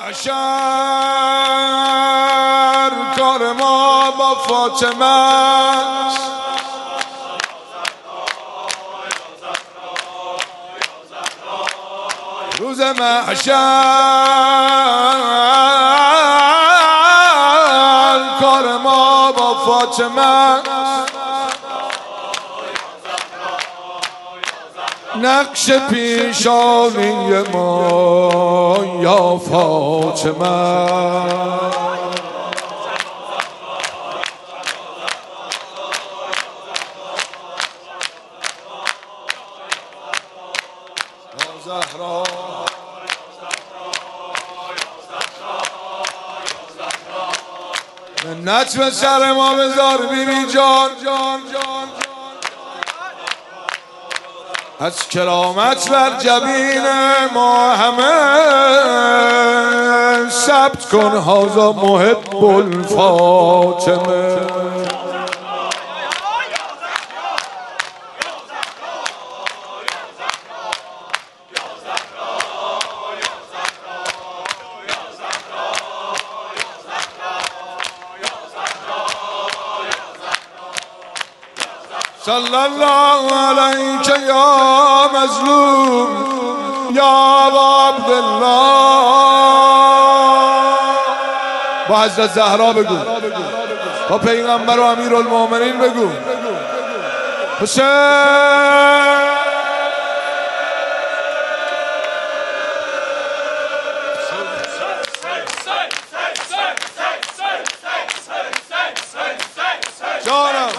محشر کار ما با فاطمه است. روز محشر کار ما با فاطمه است. نقش پیشانی ما یا فاطمه زهرا منت به سر ما بذار بیبی جان از کرامت بر جبین ما همه ثبت کن هذا محب الفاطمه. صلی الله علیک یا مظلوم یا عبدالله. با حضرت زهرا بگو، با پیغمبر و امیرالمومنین بگو. حسین جانم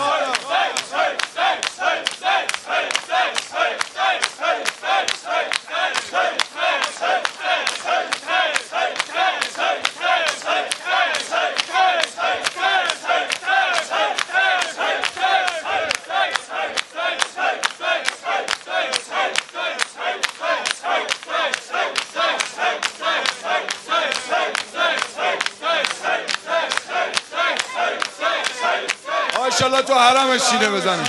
انشالله تو حرمش شینه بزنی.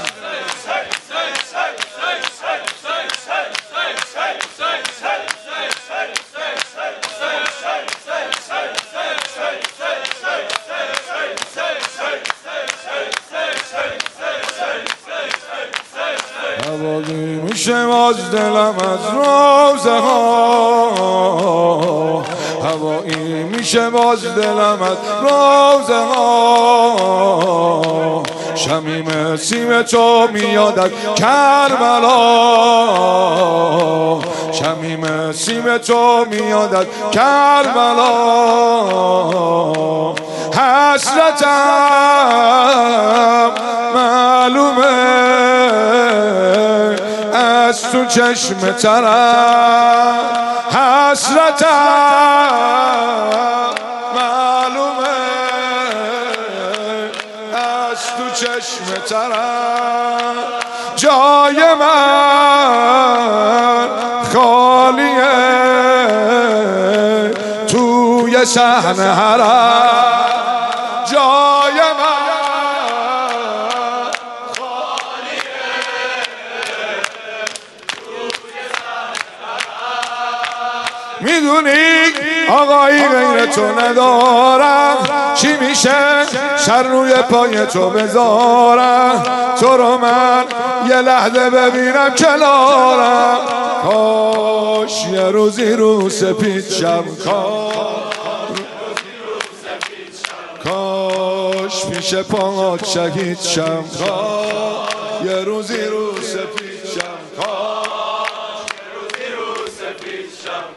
هوایی میشه باز دلم از روزه ها، هوایی میشه باز دلم از روزه ها. شمیم سیم تو میاد از کربلا، شمیم سیم تو میاد از کربلا. حسرتم معلومه از تو چشم ترم، حسرتم معلومه از تو چشم ترم. جای من خالیه توی صحن حرم، جای من خالیه توی صحن حرم. میدونی آقایی غیر تو ندارم، چی میشه سر روی پای تو بذارم؟ تو رو من یه لحظه ببینم کنارم. کاش یه روزی رو سپید شم، کاش پیش پاهات شهید شم، کاش یه روزی رو سپید شم، کاش یه روزی رو سپید شم،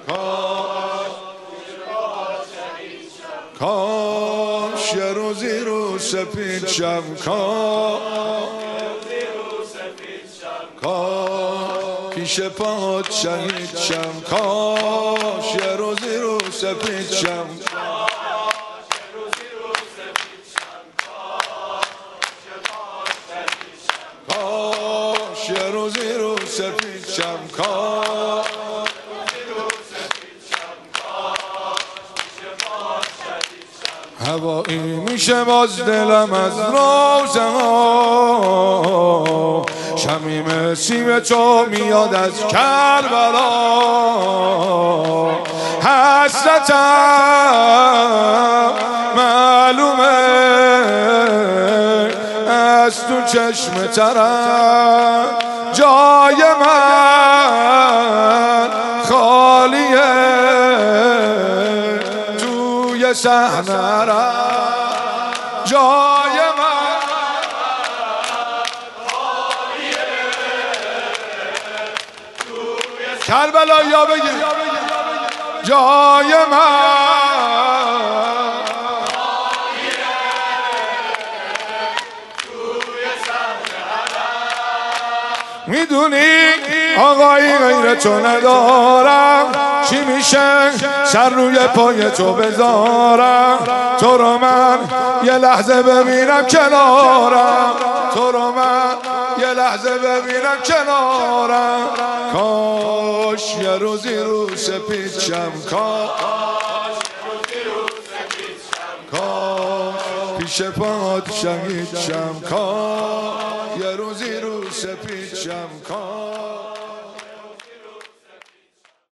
کاش یه روزی رو سپید شم، کاش پیش پاهات شهید شم، کاش یه روزی رو سپید شم. کاش یه روزی رو سپید شم، هوایی میشه باز دلم از روزه ها. شمیم سیم تو میاد از کربلا، حسرتم معلومه از تو چشم ترم جای من خالیه توی صحنه را جای من خالیه کربلا یا بگیر جای من میدونی آقایی غیر تو ندارم چی میشه سر روی پای تو بذارم تو رو من یه لحظه ببینم کنارم تو رو من یه لحظه ببینم کنارم کاش یه روزی رو سپید شم کاش پیش پات شهید شم کاش یه روزی رو سپید شم کاش